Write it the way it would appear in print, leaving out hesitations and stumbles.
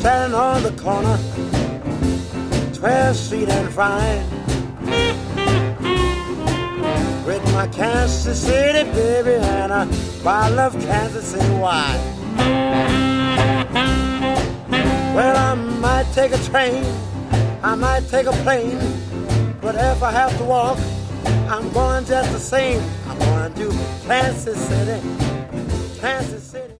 standing on the corner, 12th Street and Vine, with my Kansas City baby and a bottle of Kansas City wine. Well, I might take a train, I might take a plane, but if I have to walk, I'm going just the same. I'm going to Kansas City, Kansas City.